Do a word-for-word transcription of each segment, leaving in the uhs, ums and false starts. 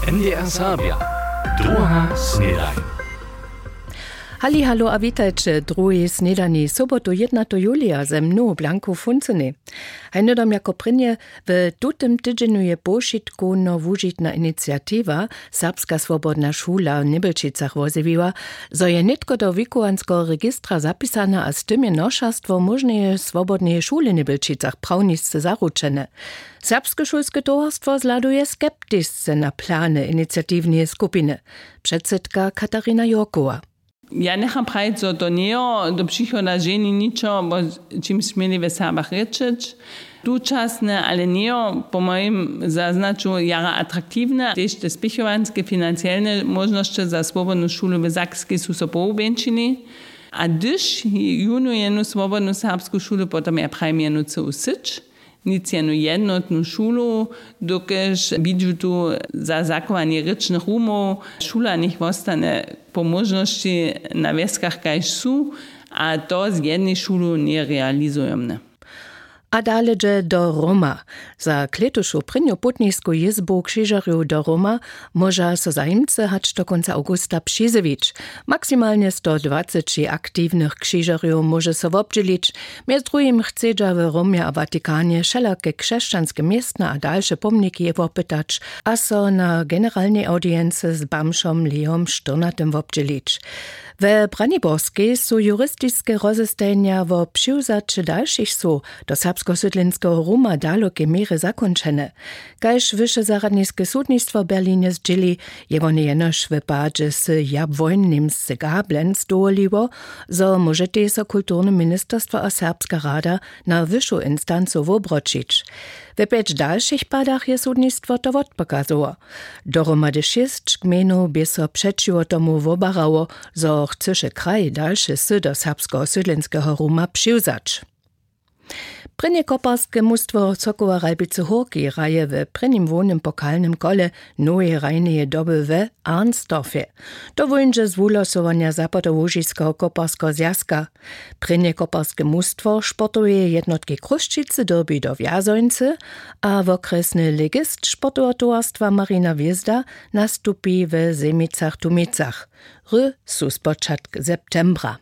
N D R Sabia. Druga snedaj. Halli, hallo, a witajcie, drugi snedani, sobotu jedenastego julija, ze mną Blanku Funcyny. Hajnodom jako prynje, w tutym tydzieniu je pošitku nowužitna inicjatywa Serbska swobodna szula w Nebelčicach wozewiła, zo je nitko do wikuanskiego registra zapisana, a z tym je noszarstwo możnej swobodnej szuli w Nebelčicach prawnisce zaručene. Serbskie szulskie towarstwo zladuje skeptisce na plany inicjatywnej skupiny. Przedsedka Katarina Jorkowa. Ja necham praviť, že to nie je do příchoda ženy ničo, bo čím smeli v Serbach rečiť. Dočasne, ale nie je po mojim zaznaču jara atraktívne. Tiež te spichovanské financiálne možnosti za svobodnú šulu v Zakskej sú so poubenčili. A když junu jednu svobodnú serbskú šulu, potom ja pravim jednu celú syč. Nic jednu jednotnú šulu, dokež vidžu tu za zakovanie rečných rumov, šula nech ostane po možnosti na veskách, kajž sú, a to z jednej šulu nerealizujeme. A daleže do Roma. Za kletušu prynju putnisku jizbu krzyżarju do Roma może so zajmce hać do końca augusta przyzywić. Maksymalnie sto dwadzieścia aktywnych krzyżarjów może so wobdzielić. Między drugim chcedza w Romie a Watykanie wszelakie chrześcijanskie miestna a dalsze pomniki je wopytać, a so na generalnej audiency z Bamszom Leom Sztornatem wobdzielić. We Braniborskiej są jurystyczne rozestajenia wo przyłzaczy dalszych su do serbsko-sydlinskiego Roma dalokie miery zakończone. Kajż wyższe zaradnickie sudnictwo w Berlinie zdzieli, je one jenoż wypadze z jabwojnym segablen zdoliło, zo możecie so kulturne ministerstwo a serbska rada na wyższą instancję wobroczyć. We pięć dalszych padach je sudnictwo to odpokazało. Dohromady sześć gmenów by so przeciwo tomu wobarało, zo chceše kraj dalsze sy do serbsko-sydlinskiego Roma przyłzać. Prynje koparskie mustwo Sokoła Rajbice Horki raje w prynnym wonym pokalnym kole nowej rajnej doby w Arnsdorfie. To wojnże z wulosowania zapodołożyskiego koparskiego zjazka. Prynje koparskie mustwo sportuje jednotki Kruszczycy derby do Wjazońcy, a w okresny legist sportowa towarstwa Marina Wjezda nastupi w Zemicach-Tumicach. R su z początku septembra.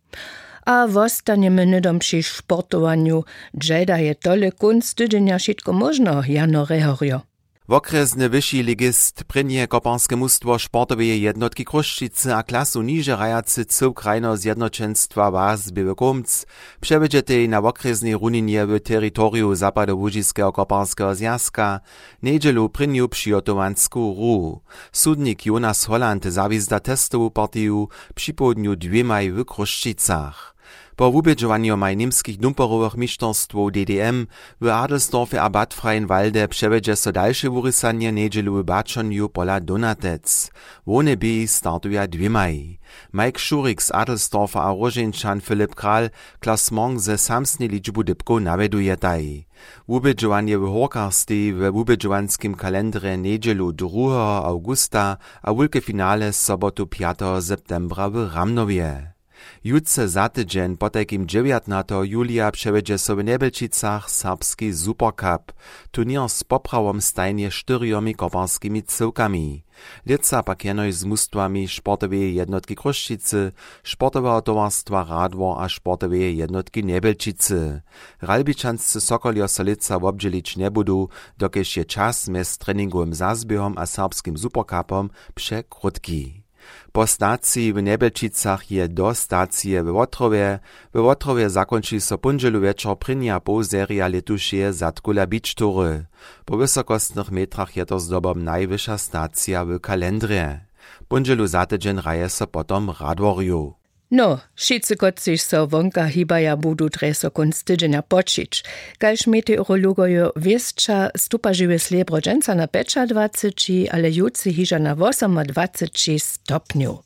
A wostaniemy nydom przy sportowaniu, dżeda je tole kunst tydzienia wszystko można, Jano Rehorio. Okresny wyższy ligist prynje koparskie mustwo sportowej jednotki Kruszczycy a klasu niže rajacy cyłk krajno zjednoczeństwa was Białekomc przewiedzie tej na okresnej runinie w terytorium zapadołużyskiego koparskiego zjazka niedzielu prynju przygotowansku ru. Sudnik Jonas Holland zawizda testową partię przy południu dwiemaj w Kruszczycach. Po wubědžovanju maj nimskich dumperowych mistrzostwów D D M w Adelsdorfie a Bad Freienwalde przewiedzie so dalsze wurysanie niedzielu w Baczoniu pola Donatec. Wone B startuje dwiemaj. Mike Schurik z Adelsdorfa a Rożeńczan Filip Kral klasmong ze samsnej liczbu dybków nawieduje taj. Wubědžovanie w Horkarstej w wubědžovanskim kalendrze niedzielu drugiego augusta a wielkie finale z sobotu piątego septembra w Ramnowie. Jutce za tydzień po takim dziewiętnastego julia przewiedzie so w Nebelčicach serbski Supercup, turnier z poprawom stajnie czteriomi koparskimi cyłkami. Lica pak jenoj z mustwami sportowej jednotki Kruszczycy, sportowego towarstwa Radwor a sportowej jednotki Nebelčicy. Ralbičanscy Sokolio so lica wobdzielić nie budu, dokež je czas mez treningowym zazbiehom a serbskim Supercupom przekrótki. Po stacji w Nebelčicach je do stacije w Wotrowie. W Wotrowie zakończy so pundzielu wieczor prynja po seria letušie Zatkula Beach Toury. Po wysokostnych metrach je to zdobom najwyższa stacja w kalendrze. Pundzielu za tydzień raje so potom Radworju. No, wszyscy kociś so wonka hibaja budu treso kunst tydzienia počić. Kajż meteorologojo wieszcza stupa żywe slebrodženca na dwadzieścia pięć, ale jutci hiža na dwadzieścia osiem stopniu.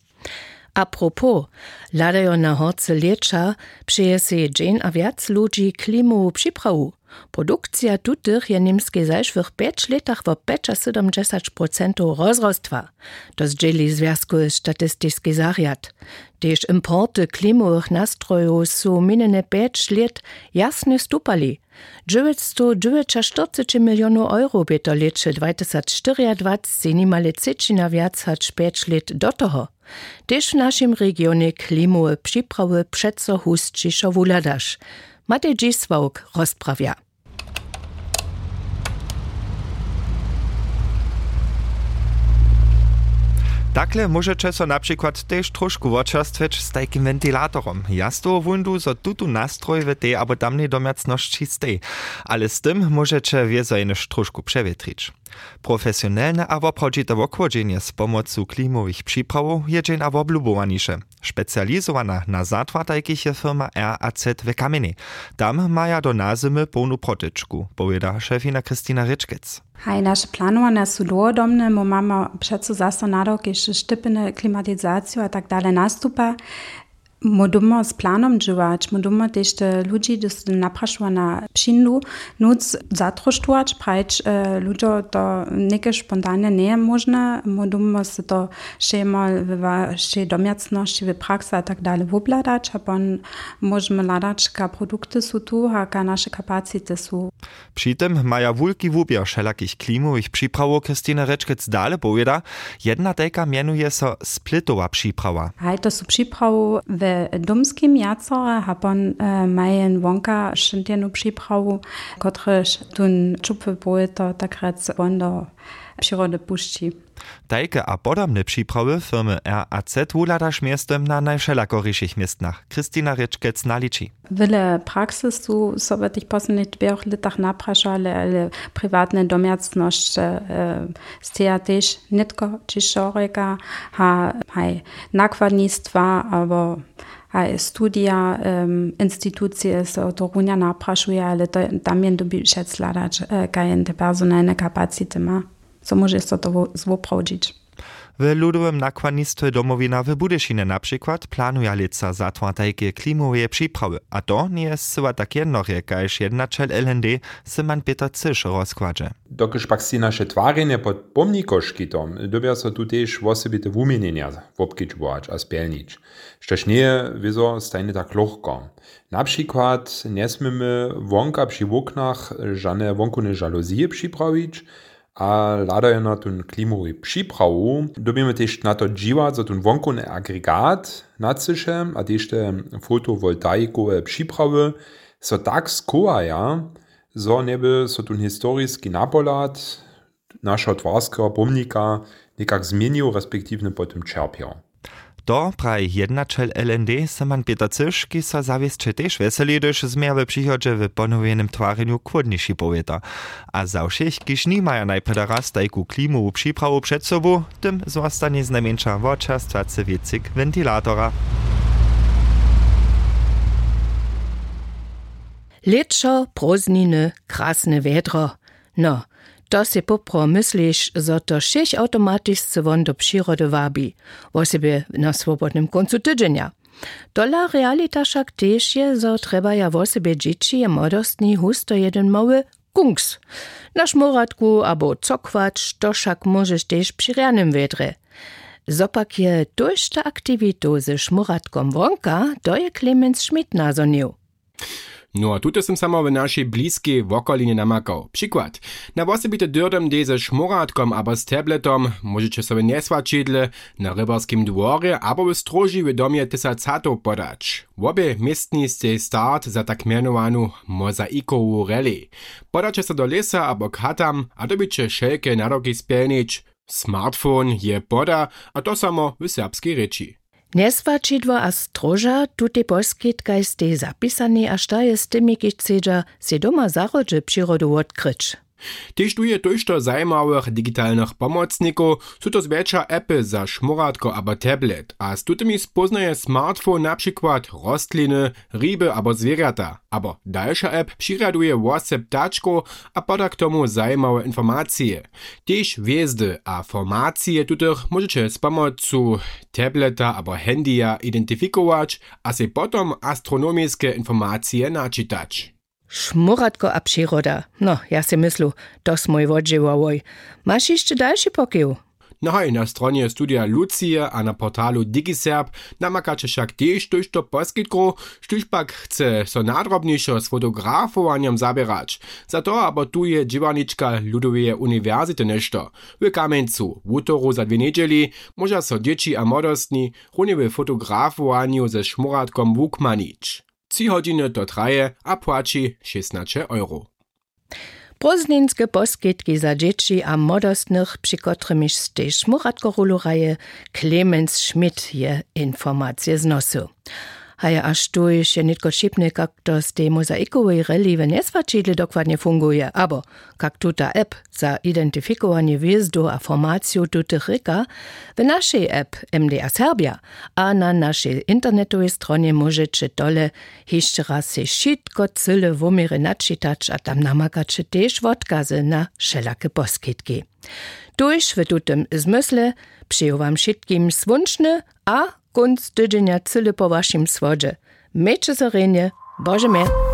A propos, ladajo na horce lecza, przeje se dżeń a wiac ludzi klimu przyprawu. Produkcja tutych je nimskiej zajszwych pięć latach wo siedemdziesiąt procent rozrostwa. To zdzieli Związku Statystyczny Zariad. Tež importy klimowych nastrojów są minene pięć lat jasne stupali. dziewięćset czterdzieści milionów euro by to lecze dwa tysiące czterdzieści nimale třećina wiac hač pięć lat do toho. Też w naszym regionie klimowe przyprawy przeco hustszyszo wuladasz. Matej Dziswałk rozprawia. Takle możecie so na przykład też troszkę odczerstwić z takim wentilatorom. Ja z toho wundu, so tutu nastroj w tej albo tamnej domiacności stej, ale z tym możecie wiezojnyż troszkę przewietrić. Profesjonalne a woprawdzite wokłodzenie z pomocą klimowych przyprawów je dzień a woblubowanisze. Specjalizowana na zatwartajkich je firma R A Z w Kamieni. Tam maja do nazymy pełnu protyczku, powiada szefina Kristina Ryczkic. Hej, nasze planowane są długodomne, bo mamy przeco zase na rok jeszcze sztypne klimatyzację a tak dalej nastupa. Możemy z planom działać, możemy też te ludzi, którzy napraszują na przyndu, nuc zatrosztować, prać e, ludzie to niekie spontanie nie jest możne, możemy się to jeszcze mal w waszej domiacności, w pracy a tak dalej wobladać, a potem możemy ladać, ka produkty są tu, a ka nasze kapacity są. Przy tym maja wielki wybór wszelakich klimowych przyprawów Kristina Ryczkic dalej powiada, jedna taka mianuje się splitowa przyprawa. Hej, to są przyprawy w domskim jacore, a potem e, mają wonka szyntienu przyprawu, któreż tun czupy były to tak rec on do przyrody puści. Tajke a podobne przyprawy firmy R A Z wuladasz miastem na najwszelakoryszych miastach. Kristina Ryczkic naliczy. Wiele praksy są sobie tych poslednych dwóch latach napraszali, ale prywatne domiacności e, steja też nie tylko ciszoreka, a hej, nakładnictwa, albo hej, studia, um, instytucje są to runia napraszuje, ale to, tam jen dobi szec ladać, e, kaj te personalne kapacity ma. Co może to to zwoprawdzić. W ludowym nakładnictwie Domowina w Budyšinie na przykład planuje lica zatwartajkie klimowe przyprawy, a to nie jest chyba tak jednore, kajż jednačel L N D Simon Peter Cysz rozkładzie. Dokiż pak si naše twarjenje pod pomnikoškitom, dobia so tu też osobite wumienienia wobkičbować a spielnić. Štož nie wieso stajne tak lohko. Na przykład nie smymy wonka przy oknach żadne wonkune żaluzije przyprawić, a ladajo na tun klimowy przyprawu, dobimy też na to dziwa, co tun wonkony agregat nacysze, a też te fotowoltaikowe przyprawy so tak skołaja, so nieby so tun historyjski napolat naszego twarskiego pomnika niekak zmienił, respektywnie potem czerpiał. To praj jednačel L N D Simon Peter Cysz, ki sa zawiesće też weseli, gdyż zmija w przychodzie w ponowionym twareniu kłodniejszy powieta. A za všich, kiż nie maja najpreda raz tajku klimowu przyprawu przed sobą, tym zostanie znajmniejsza odczerstwacy wiecyk ventilatora. Leczo, prózdniny, krasne wiedro. No, to si popro myślisz, że to všech automatycznie won do przyrody wabi, o sobie na swobodnym końcu tydzienia. Tola realita však też je, że trzeba ja o sobie dzieci i młodostni husto jeden mały kungs. Na szmuratku albo cokwać, to však możesz też przy ranym wiedre. Zopak je dojszta aktivitu ze szmuratkom wonka, to je Clemens Schmidt nazonił. No a tutaj som samo w naszej bliskiej wokolinie namakał. Przykład. Na osobite dyrdem de ze szmuratkom albo z tabletom możecie sobie neswačidle na rybarskim dworze albo w stroži w domie tysacato podać. Obie miestni ste start za tak mianowanu mozaikowu rally. Podacie se do lesa albo katam, a dobicie wszelkie naroki spełnić. Smartfon je poda, a to samo w serbskiej reči. Neswačidło a stroža tuty poskytkaj ste zapisani, a šta je s tymi, kiž chcedža si doma zarodže przyrodu odkryć. Tyž tu je tožto zajmałych digitalnych pomocników, są to zwiększa appy za szmuratko albo tablet, a z tutymi spoznaje smartfon na przykład rostliny, ryby albo zwierzęta. Abo dalsza app przyraduje WhatsApp ptaczku, a poda k tomu zajmałe informacje. Tyž wjezdy a formacje tutych możecie z pomocą tableta albo handya identyfikować, a se potom astronomiczne informacje naczytać. Szmuratko a przyroda. No, ja si myslu, to smoj odżywałoj. Masz jeszcze dalszy pokył? Nohoj, na stronie Studia Lucie a na portalu DigiSerb namakacie však tež tožto poskitku, štuž pak chce so nadrobniejszo z fotografowaniem zabierać. Za to abo tu je dziewaniczka Ludowej Uniwersity nešto. W Kamencu, w utoru za dwie niedzieli, może so dzieci a młodostni runie w fotografowaniu ze Szmuradkom wukmanić. Trzy godziny to traje, a płaci szesnaście euro. Pozninske poskitki za dzieci a młodostnych, przy którymiż z tej Szmuradko-rulureje Clemens Schmidt je informacje znosu. Haja aż tu jeszcze nitko szybny, jak to z tej mozaikowej reliwy nie swaczidle dokładnie funguje, abo jak tuta app za identyfikowanie wjezdu a formacju tutych ryka, w naszej app M D A Serbia, a na naszej internetowej stronie możecie dole jeszcze raz się wszystko cyle wumiry naczytać, a tam namakacie też odkazy na wszelakie poskitki. Tuż w tutym zmysle przyjął wam wszystkim swunczny, a kunst tydzienia cyle po waszym swodzie. Miejcie zarenie, Boże mnie.